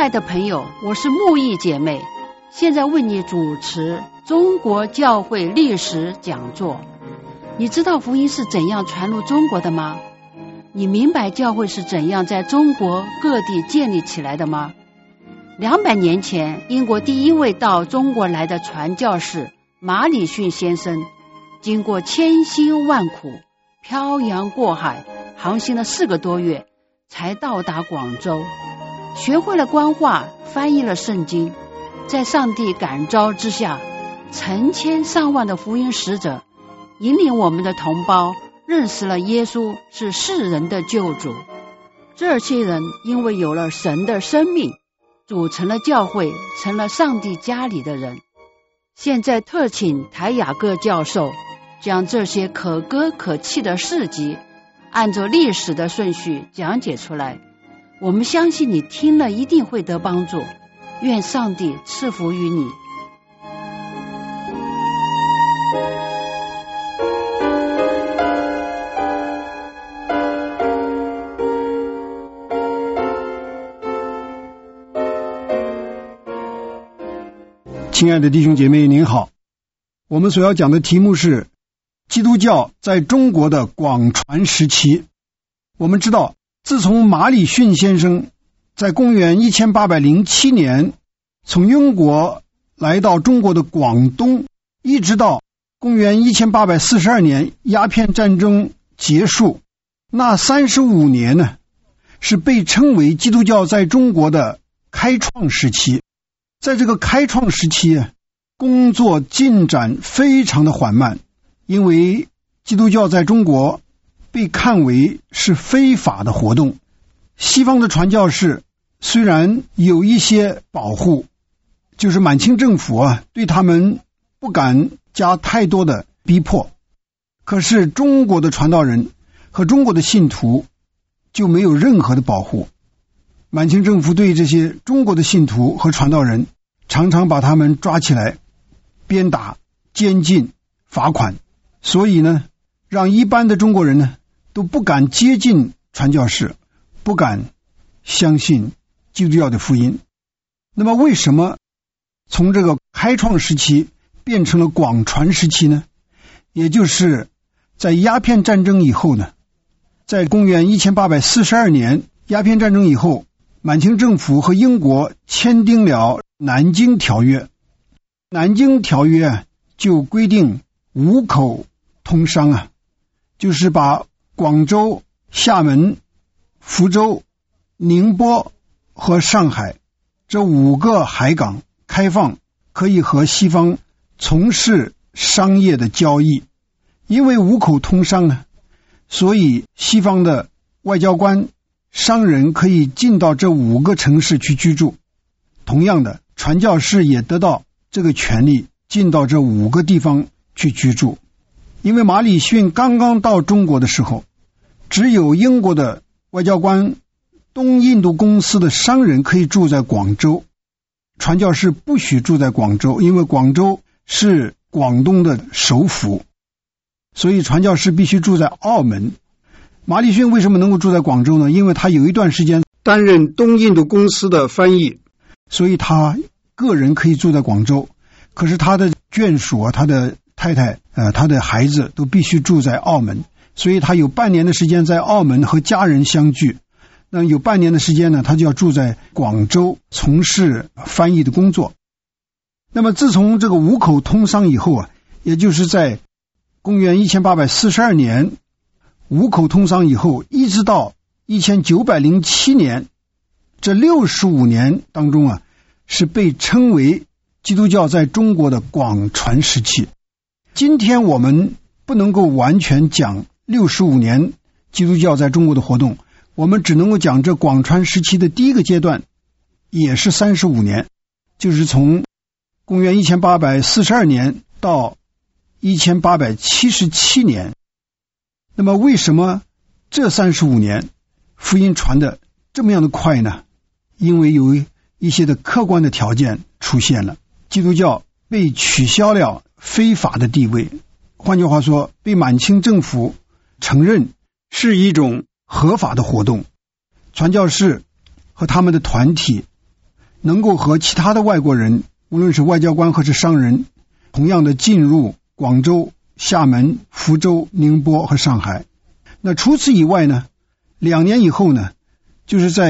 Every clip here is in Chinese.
爱的朋友，我是木易姐妹，现在为你主持中国教会历史讲座。你知道福音是怎样传入中国的吗？你明白教会是怎样在中国各地建立起来的吗？200年前，英国第一位到中国来的传教士马礼逊先生，经过千辛万苦，漂洋过海，航行了4个多月，才到达广州，学会了官话，翻译了圣经。在上帝感召之下，成千上万的福音使者引领我们的同胞认识了耶稣是世人的救主。这些人因为有了神的生命，组成了教会，成了上帝家里的人。现在特请台雅各教授将这些可歌可泣的事迹按照历史的顺序讲解出来，我们相信你听了一定会得帮助。愿上帝赐福于你。 亲爱的弟兄姐妹您好，我们所要讲的题目是基督教在中国的广传时期。我们知道，自从马礼逊先生在公元1807年从英国来到中国的广东，一直到公元1842年鸦片战争结束，那35年呢，是被称为基督教在中国的开创时期。在这个开创时期，工作进展非常的缓慢，因为基督教在中国被看为是非法的活动。西方的传教士虽然有一些保护，就是满清政府对他们不敢加太多的逼迫，可是中国的传道人和中国的信徒就没有任何的保护。满清政府对这些中国的信徒和传道人常常把他们抓起来鞭打、监禁、罚款，所以呢，让一般的中国人呢都不敢接近传教士，不敢相信基督教的福音。那么为什么从这个开创时期变成了广传时期呢？也就是在鸦片战争以后呢，在公元1842年鸦片战争以后，满清政府和英国签订了南京条约。南京条约就规定5口通商就是把广州、厦门、福州、宁波和上海这5个海港开放，可以和西方从事商业的交易。因为5口通商呢，所以西方的外交官、商人可以进到这5个城市去居住。同样的，传教士也得到这个权利，进到这5个地方去居住。因为马礼逊刚刚到中国的时候，只有英国的外交官、东印度公司的商人可以住在广州，传教士不许住在广州，因为广州是广东的首府，所以传教士必须住在澳门。马礼逊为什么能够住在广州呢？因为他有一段时间担任东印度公司的翻译，所以他个人可以住在广州，可是他的眷属他的太太他的孩子都必须住在澳门，所以他有半年的时间在澳门和家人相聚，那有半年的时间呢，他就要住在广州从事翻译的工作。那么自从这个5口通商以后也就是在公元1842年5口通商以后，一直到1907年，这65年当中是被称为基督教在中国的广传时期。今天我们不能够完全讲65年基督教在中国的活动，我们只能够讲这广传时期的第一个阶段，也是35年，就是从公元1842年到1877年。那么为什么这35年福音传的这么样的快呢？因为有一些的客观的条件出现了，基督教被取消了非法的地位，换句话说，被满清政府承认是一种合法的活动。传教士和他们的团体能够和其他的外国人，无论是外交官或是商人，同样的进入广州、厦门、福州、宁波和上海。那除此以外呢，2年以后呢，就是在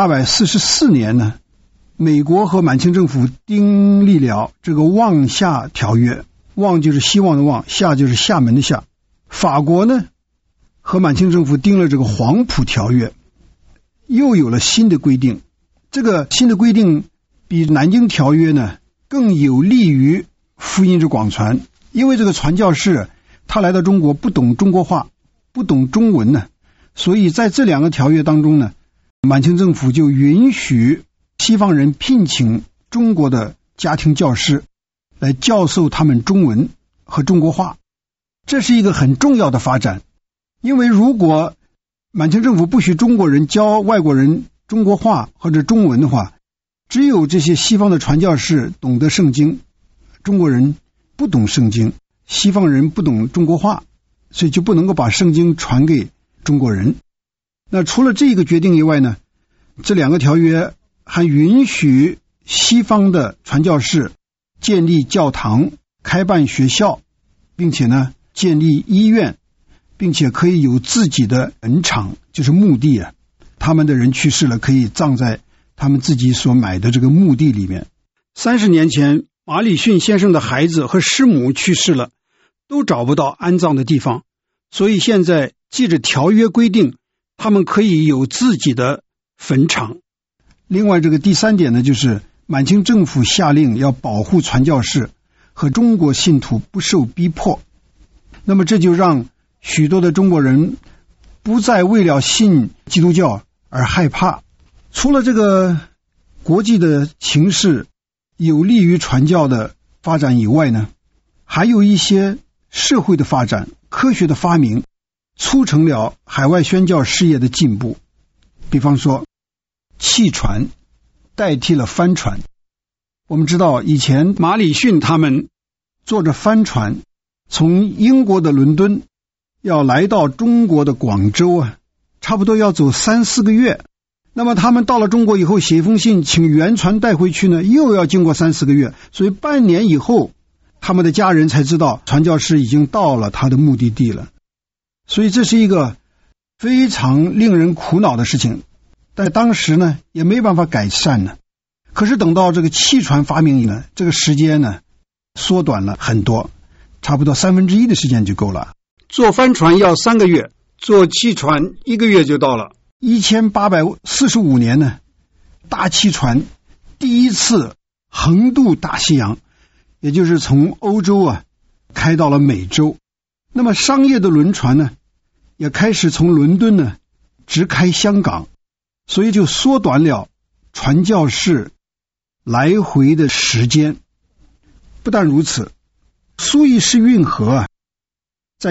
1844年呢，美国和满清政府订立了这个望厦条约，望就是希望的望，厦就是厦门的厦。法国呢和满清政府订了这个黄埔条约，又有了新的规定。这个新的规定比南京条约呢更有利于福音之广传，因为这个传教士他来到中国不懂中国话，不懂中文呢，所以在这2个条约当中呢，满清政府就允许西方人聘请中国的家庭教师来教授他们中文和中国话。这是一个很重要的发展，因为如果满清政府不许中国人教外国人中国话或者中文的话，只有这些西方的传教士懂得圣经，中国人不懂圣经，西方人不懂中国话，所以就不能够把圣经传给中国人。那除了这个决定以外呢，这2个条约还允许西方的传教士建立教堂、开办学校，并且呢建立医院，并且可以有自己的坟场，就是墓地啊。他们的人去世了，可以葬在他们自己所买的这个墓地里面。30年前，马礼逊先生的孩子和师母去世了，都找不到安葬的地方，所以现在借着条约规定，他们可以有自己的坟场。另外这个第3点呢，就是满清政府下令要保护传教士和中国信徒不受逼迫。那么这就让许多的中国人不再为了信基督教而害怕。除了这个国际的形势有利于传教的发展以外呢，还有一些社会的发展、科学的发明促成了海外宣教事业的进步。比方说汽船代替了帆船。我们知道以前马礼逊他们坐着帆船从英国的伦敦要来到中国的广州啊，差不多要走3-4个月。那么他们到了中国以后写一封信请原船带回去呢，又要经过3-4个月，所以半年以后他们的家人才知道传教士已经到了他的目的地了。所以这是一个非常令人苦恼的事情，但当时呢也没办法改善呢。可是等到这个汽船发明呢，这个时间呢缩短了很多，差不多1/3的时间就够了。坐帆船要3个月，坐汽船1个月就到了。1845年呢，大汽船第一次横渡大西洋，也就是从欧洲啊开到了美洲。那么商业的轮船呢，也开始从伦敦呢直开香港，所以就缩短了传教士来回的时间。不但如此，苏伊士运河啊，在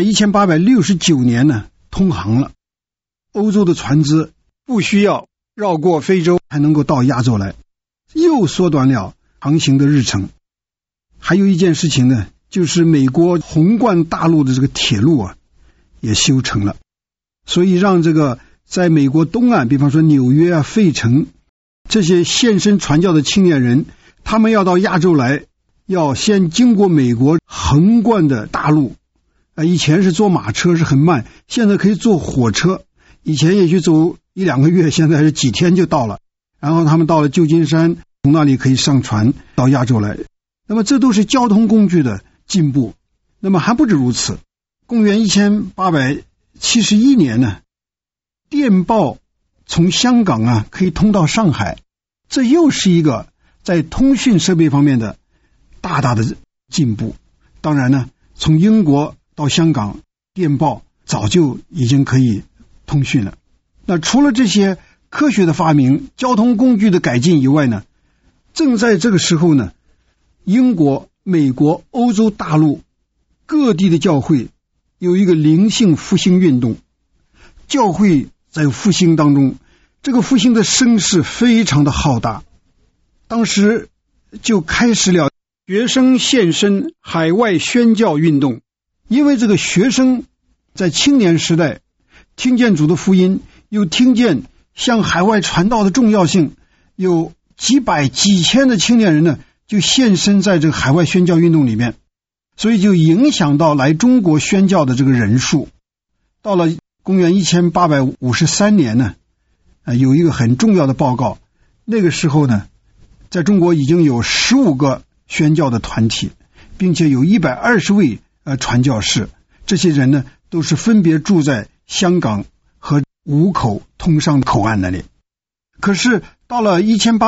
1869年呢通航了，欧洲的船只不需要绕过非洲才能够到亚洲来，又缩短了航行的日程。还有一件事情呢，就是美国横贯大陆的这个铁路啊也修成了，所以让这个在美国东岸，比方说纽约啊、费城这些献身传教的青年人，他们要到亚洲来，要先经过美国横贯的大陆。以前是坐马车是很慢，现在可以坐火车，以前也许走1-2个月，现在是几天就到了。然后他们到了旧金山，从那里可以上船到亚洲来。那么这都是交通工具的进步。那么还不止如此，公元1871年呢，电报从香港啊可以通到上海，这又是一个在通讯设备方面的大大的进步。当然呢，从英国到香港，电报早就已经可以通讯了。那除了这些科学的发明、交通工具的改进以外呢，正在这个时候呢，英国、美国、欧洲大陆各地的教会有一个灵性复兴运动。教会在复兴当中，这个复兴的声势非常的浩大。当时就开始了学生献身海外宣教运动。因为这个学生在青年时代听见主的福音，又听见向海外传道的重要性，又几百几千的青年人呢就现身在这个海外宣教运动里面，所以就影响到来中国宣教的这个人数。到了公元1853年呢，有一个很重要的报告，那个时候呢在中国已经有15个宣教的团体，并且有120位传教士，这些人呢都是分别住在香港和五口通商口岸那里。可是到了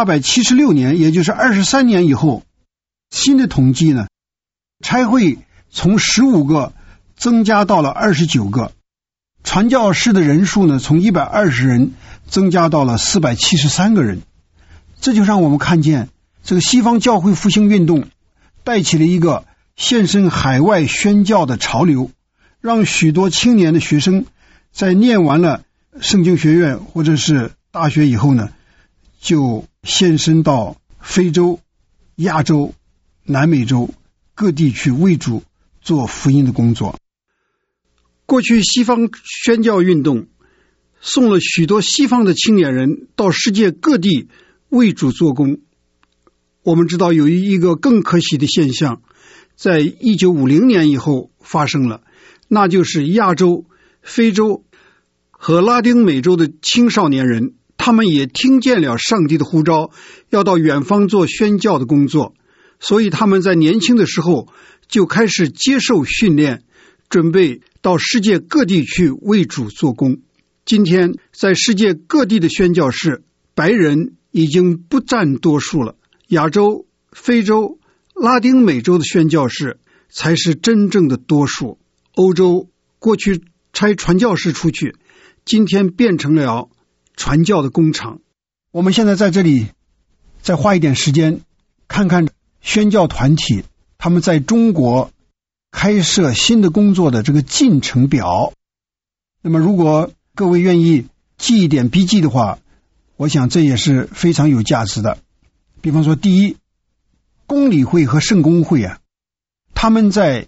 1876年，也就是23年以后，新的统计呢，差会从15个增加到了29个，传教士的人数呢从120人增加到了473个人。这就让我们看见这个西方教会复兴运动带起了一个献身海外宣教的潮流，让许多青年的学生在念完了圣经学院或者是大学以后呢，就献身到非洲、亚洲、南美洲各地去为主做福音的工作。过去西方宣教运动送了许多西方的青年人到世界各地为主做工。我们知道有一个更可喜的现象，在1950年以后发生了，那就是亚洲、非洲和拉丁美洲的青少年人，他们也听见了上帝的呼召，要到远方做宣教的工作，所以他们在年轻的时候就开始接受训练，准备到世界各地去为主做工。今天在世界各地的宣教士，白人已经不占多数了，亚洲、非洲、拉丁美洲的宣教士才是真正的多数。欧洲过去差传教士出去，今天变成了传教的工厂。我们现在在这里再花一点时间看看宣教团体他们在中国开设新的工作的这个进程表。那么如果各位愿意记一点笔记的话，我想这也是非常有价值的。比方说，第一，公理会和圣公会他们在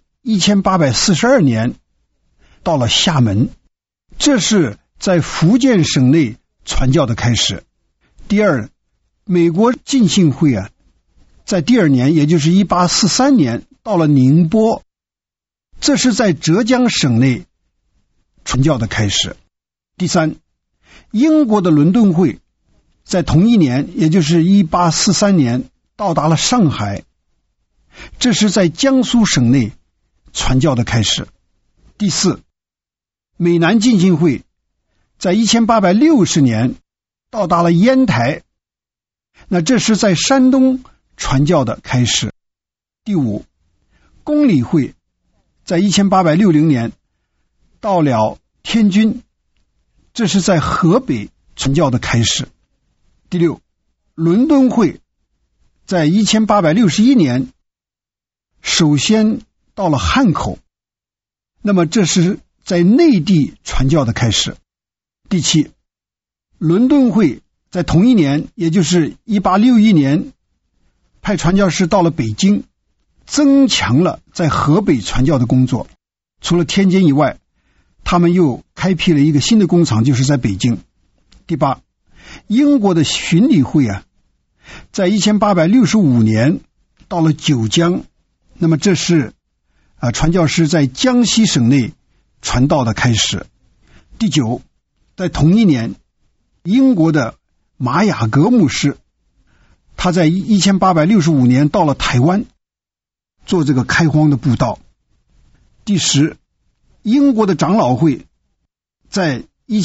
1842年到了厦门，这是在福建省内传教的开始。第二，美国浸信会在第二年，也就是1843年到了宁波，这是在浙江省内传教的开始。第三，英国的伦敦会在同一年，也就是1843年到达了上海，这是在江苏省内传教的开始。第四，美南浸信会在1860年到达了烟台，那这是在山东传教的开始。第五，公理会在1860年到了天津，这是在河北传教的开始。第六，伦敦会在1861年首先到了汉口，那么这是在内地传教的开始。第七，伦敦会在同一年，也就是1861年派传教士到了北京，增强了在河北传教的工作。除了天津以外，他们又开辟了一个新的工厂，就是在北京。第八，英国的巡礼会在1865年到了九江，那么这是传教士在江西省内传道的开始。第九，在同一年，英国的马雅各牧师，他在1865年到了台湾做这个开荒的布道。第十，英国的长老会在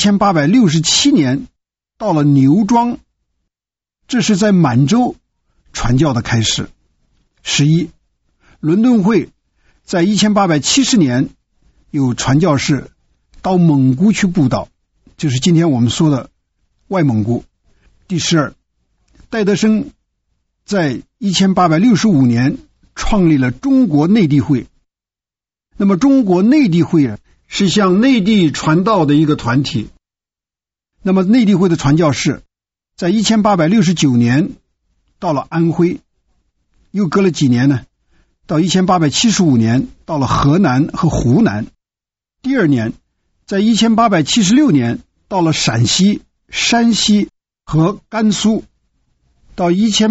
1867年到了牛庄，这是在满洲传教的开始。11，伦敦会在1870年有传教士到蒙古去布道，就是今天我们说的外蒙古。第12，戴德生在1865年创立了中国内地会。那么中国内地会是向内地传道的一个团体。那么内地会的传教士在1869年到了安徽，又隔了几年呢，到1875年到了河南和湖南。第二年，在1876年到了陕西、山西和甘肃。 到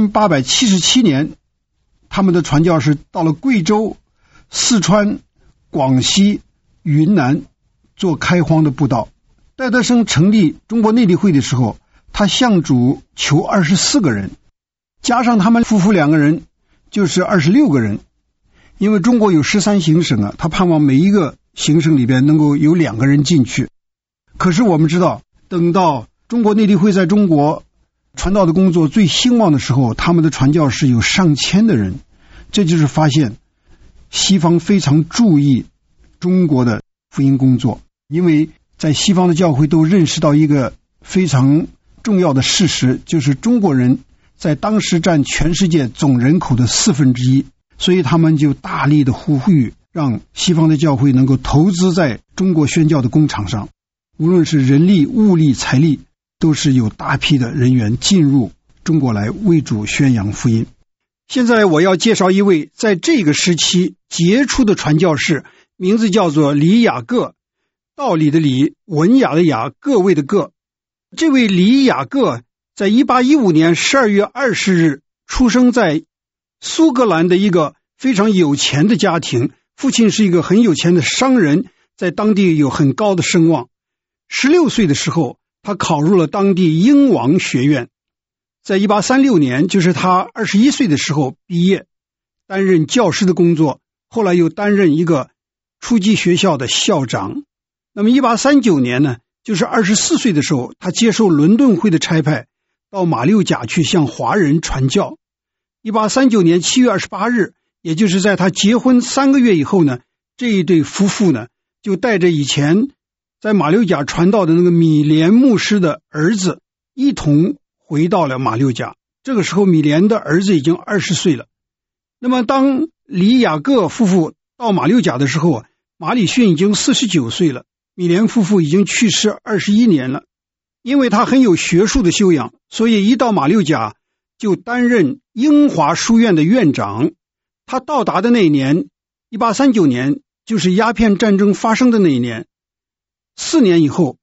1877年，他们的传教士到了贵州、四川、广西、云南做开荒的布道。戴德生成立中国内地会的时候，他向主求24个人，加上他们夫妇2个人就是26个人。因为中国有13行省啊，他盼望每一个行省里边能够有2个人进去。可是我们知道，等到中国内地会在中国传道的工作最兴旺的时候，他们的传教士有上千的人。这就是发现西方非常注意中国的福音工作，因为在西方的教会都认识到一个非常重要的事实，就是中国人在当时占全世界总人口的1/4，所以他们就大力的呼吁让西方的教会能够投资在中国宣教的工厂上，无论是人力、物力、财力，都是有大批的人员进入中国来为主宣扬福音。现在我要介绍一位在这个时期杰出的传教士，名字叫做李雅各，道理的理，文雅的雅，各位的各。这位李雅各在1815年12月20日出生在苏格兰的一个非常有钱的家庭，父亲是一个很有钱的商人，在当地有很高的声望。16岁的时候，他考入了当地英王学院，在1836年，就是他21岁的时候毕业，担任教师的工作，后来又担任一个初级学校的校长。那么1839年呢，就是24岁的时候，他接受伦敦会的差派，到马六甲去向华人传教。1839年7月28日，也就是在他结婚3个月以后呢，这一对夫妇呢，就带着以前在马六甲传道的那个米连牧师的儿子一同回到了马六甲。这个时候米连的儿子已经20岁了。那么当李雅各夫妇到马六甲的时候，马礼逊已经49岁了，米连夫妇已经去世21年了。因为他很有学术的修养，所以一到马六甲就担任英华书院的院长。他到达的那一年1839年，就是鸦片战争发生的那一年。4年以后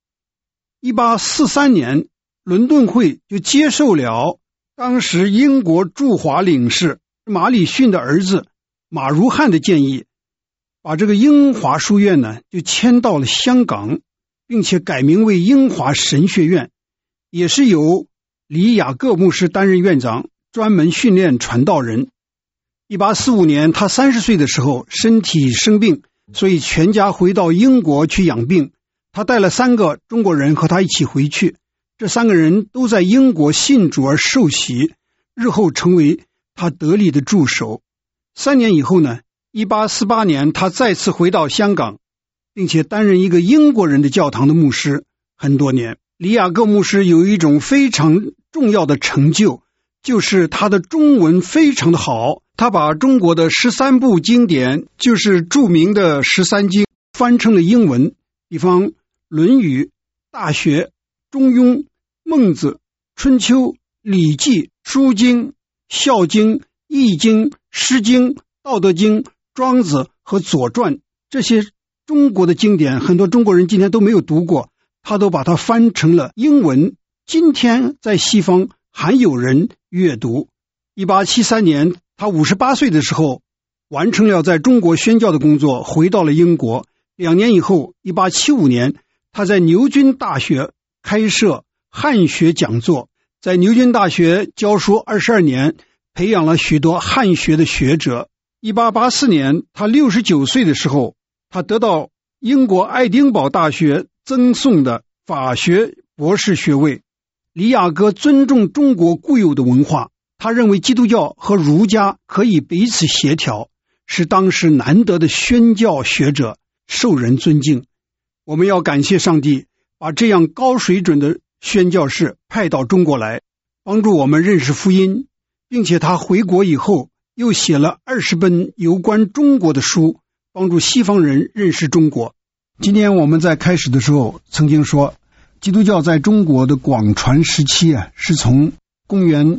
1843年，伦敦会就接受了当时英国驻华领事马礼逊的儿子马如汉的建议，把这个英华书院呢就迁到了香港，并且改名为英华神学院，也是由李雅各牧师担任院长，专门训练传道人。1845年他30岁的时候身体生病，所以全家回到英国去养病。他带了3个中国人和他一起回去，这3个人都在英国信主而受洗，日后成为他得力的助手。3年以后呢，1848年他再次回到香港，并且担任一个英国人的教堂的牧师很多年。李雅各牧师有一种非常重要的成就，就是他的中文非常的好，他把中国的13部经典，就是著名的13经，翻成了英文，比方论语、大学、中庸、孟子、春秋、礼记、书经、孝经、易经、诗经、道德经、庄子和左传，这些中国的经典很多中国人今天都没有读过，他都把它翻成了英文，今天在西方还有人阅读。1873年他58岁的时候完成了在中国宣教的工作，回到了英国。2年以后1875年他在牛津大学开设汉学讲座，在牛津大学教书22年，培养了许多汉学的学者。1884年他69岁的时候，他得到英国爱丁堡大学赠送的法学博士学位。李雅各尊重中国固有的文化，他认为基督教和儒家可以彼此协调，是当时难得的宣教学者，受人尊敬。我们要感谢上帝把这样高水准的宣教士派到中国来，帮助我们认识福音，并且他回国以后又写了20本有关中国的书，帮助西方人认识中国。今天我们在开始的时候曾经说，基督教在中国的广传时期是从公元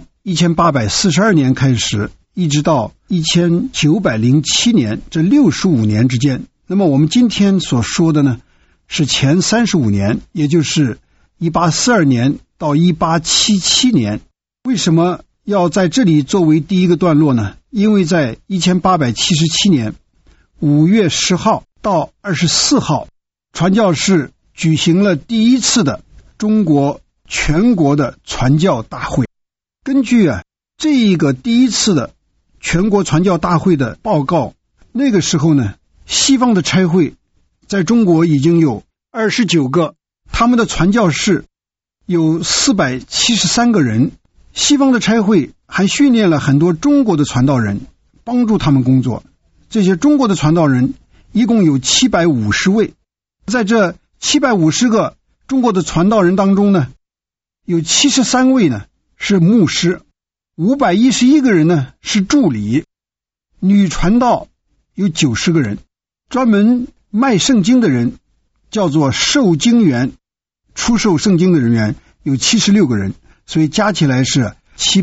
1842年开始，一直到1907年，这65年之间。那么我们今天所说的呢，是前35年，也就是1842年到1877年。为什么要在这里作为第一个段落呢，因为在1877年5月10号到24号，传教士举行了第一次的中国全国的传教大会。根据这一个第一次的全国传教大会的报告，那个时候呢，西方的差会在中国已经有29个，他们的传教士有473个人。西方的差会还训练了很多中国的传道人，帮助他们工作。这些中国的传道人一共有750位。在这750个中国的传道人当中呢，有73位呢是牧师，511个人呢是助理，女传道有90个人，专门卖圣经的人叫做授经员，出售圣经的人员有76个人，所以加起来是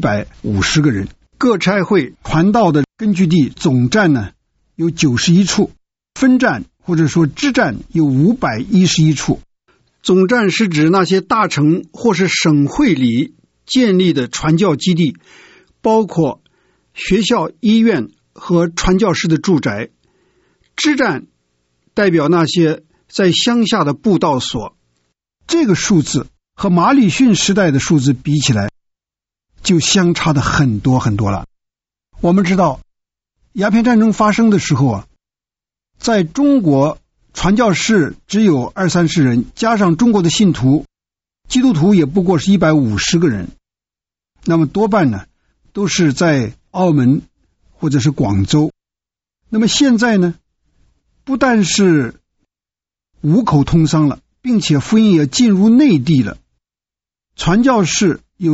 750个人。各差会传道的根据地总站呢有91处，分站或者说支站有511处。总站是指那些大城或是省会里建立的传教基地，包括学校、医院和传教士的住宅。支站代表那些在乡下的布道所。这个数字和马礼逊时代的数字比起来就相差的很多很多了。我们知道鸦片战争发生的时候在中国传教士只有20-30人，加上中国的信徒，基督徒也不过是150个人。那么多半呢都是在澳门或者是广州。那么现在呢，不但是五口通商了，并且福音也进入内地了。传教士有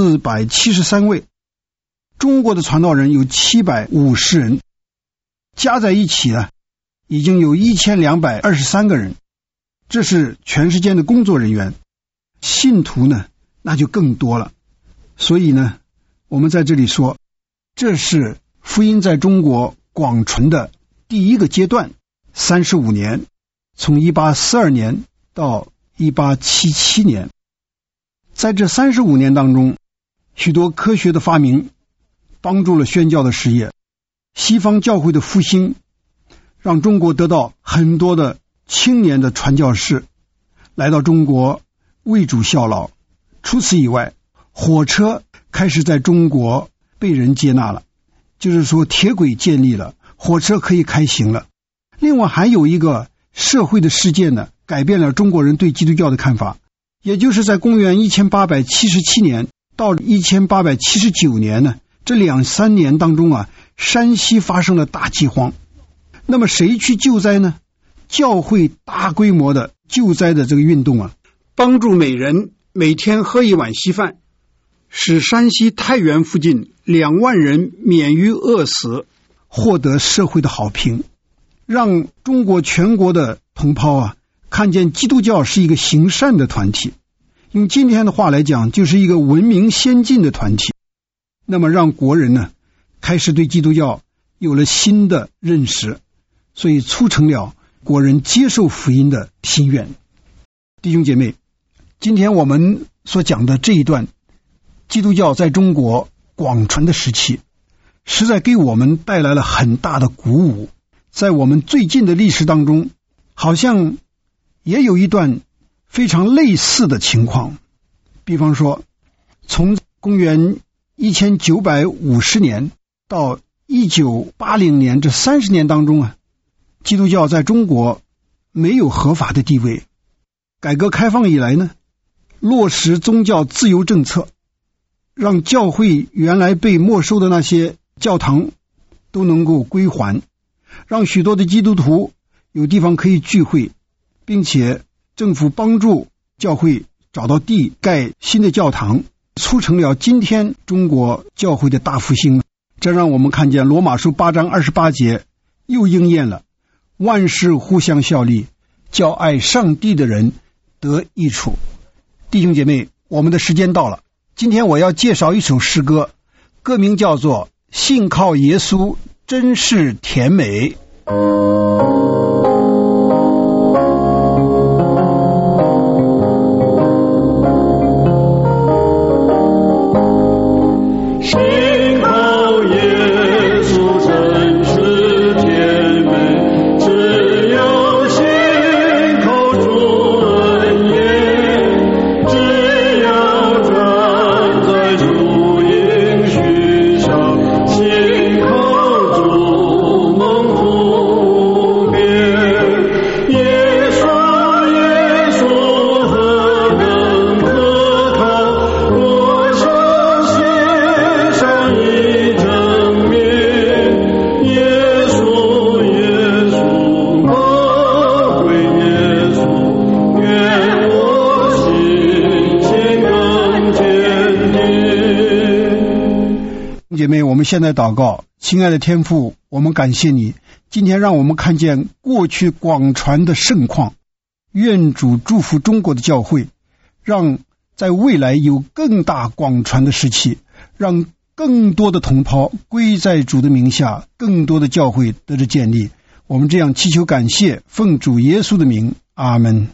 473位，中国的传道人有750人，加在一起已经有1223个人。这是全世界的工作人员。信徒呢那就更多了。所以呢，我们在这里说，这是福音在中国广传的第一个阶段，35年，从1842年到1877年。在这35年当中，许多科学的发明帮助了宣教的事业，西方教会的复兴让中国得到很多的青年的传教士来到中国为主效劳。除此以外，火车开始在中国被人接纳了，就是说铁轨建立了，火车可以开行了。另外还有一个社会的事件呢，改变了中国人对基督教的看法，也就是在公元1877年到1879年呢，这2-3年当中山西发生了大饥荒。那么谁去救灾呢？教会大规模的救灾的这个运动帮助每人每天喝一碗稀饭，使山西太原附近2万人免于饿死，获得社会的好评，让中国全国的同胞看见基督教是一个行善的团体，用今天的话来讲，就是一个文明先进的团体。那么让国人呢开始对基督教有了新的认识，所以促成了国人接受福音的心愿。弟兄姐妹，今天我们所讲的这一段基督教在中国广传的时期，实在给我们带来了很大的鼓舞。在我们最近的历史当中，好像也有一段非常类似的情况。比方说，从公元1950年到1980年这30年当中基督教在中国没有合法的地位。改革开放以来呢，落实宗教自由政策，让教会原来被没收的那些教堂都能够归还，让许多的基督徒有地方可以聚会，并且政府帮助教会找到地盖新的教堂，促成了今天中国教会的大复兴。这让我们看见罗马书8章28节又应验了，万事互相效力，叫爱上帝的人得益处。弟兄姐妹，我们的时间到了，今天我要介绍一首诗歌，歌名叫做信靠耶稣真是甜美。 谁现在祷告。亲爱的天父，我们感谢你，今天让我们看见过去广传的盛况。愿主祝福中国的教会，让在未来有更大广传的时期，让更多的同胞归在主的名下，更多的教会得着建立。我们这样祈求感谢，奉主耶稣的名，阿们。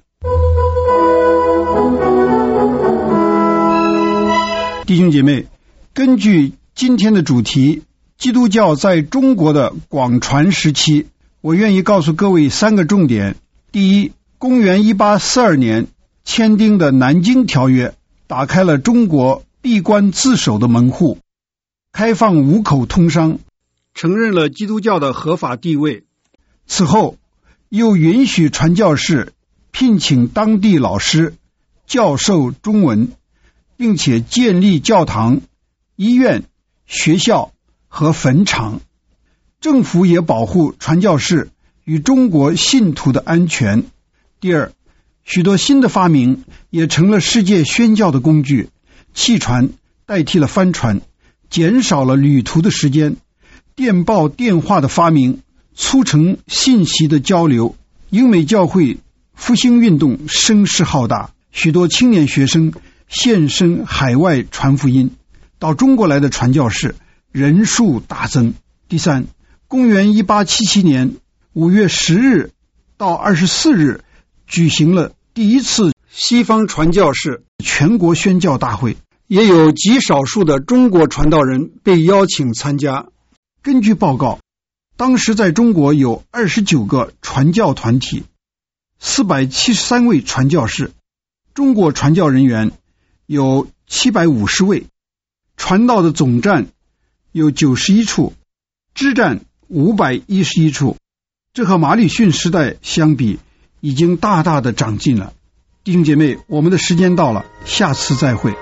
弟兄姐妹，根据今天的主题，基督教在中国的广传时期，我愿意告诉各位3个重点。第一，公元1842年签订的南京条约打开了中国闭关自守的门户，开放五口通商，承认了基督教的合法地位。此后又允许传教士聘请当地老师教授中文，并且建立教堂、医院、学校和坟场。政府也保护传教士与中国信徒的安全。第二，许多新的发明也成了世界宣教的工具，汽船代替了帆船，减少了旅途的时间。电报、电话的发明促成信息的交流。英美教会复兴运动声势浩大，许多青年学生献身海外传福音，到中国来的传教士人数大增。第三，公元1877年5月10日到24日举行了第一次西方传教士全国宣教大会，也有极少数的中国传道人被邀请参加。根据报告，当时在中国有29个传教团体，473位传教士，中国传教人员有750位，传道的总站有91处，支站511处。这和马礼逊时代相比，已经大大的长进了。弟兄姐妹，我们的时间到了，下次再会。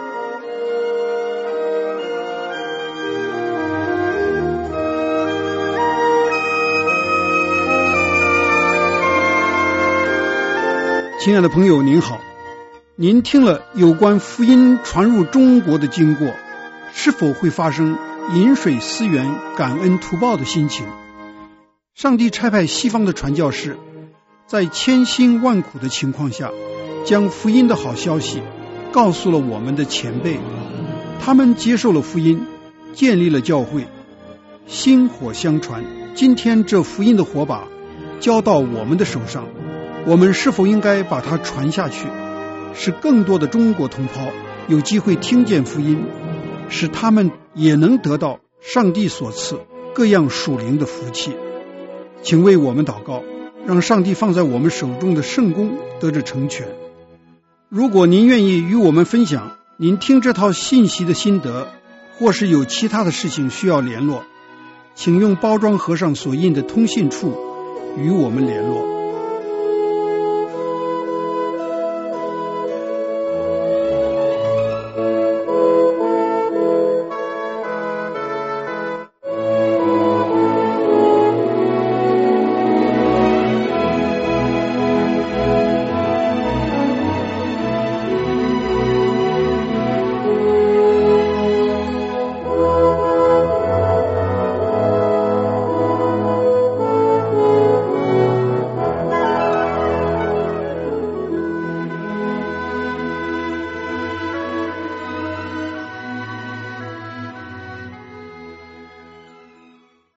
亲爱的朋友您好，您听了有关福音传入中国的经过，是否会发生饮水思源、感恩图报的心情？上帝差派西方的传教士，在千辛万苦的情况下，将福音的好消息告诉了我们的前辈，他们接受了福音，建立了教会，薪火相传。今天这福音的火把交到我们的手上，我们是否应该把它传下去，使更多的中国同胞有机会听见福音，使他们也能得到上帝所赐各样属灵的福气？请为我们祷告，让上帝放在我们手中的圣工得着成全。如果您愿意与我们分享您听这套信息的心得，或是有其他的事情需要联络，请用包装盒上所印的通信处与我们联络。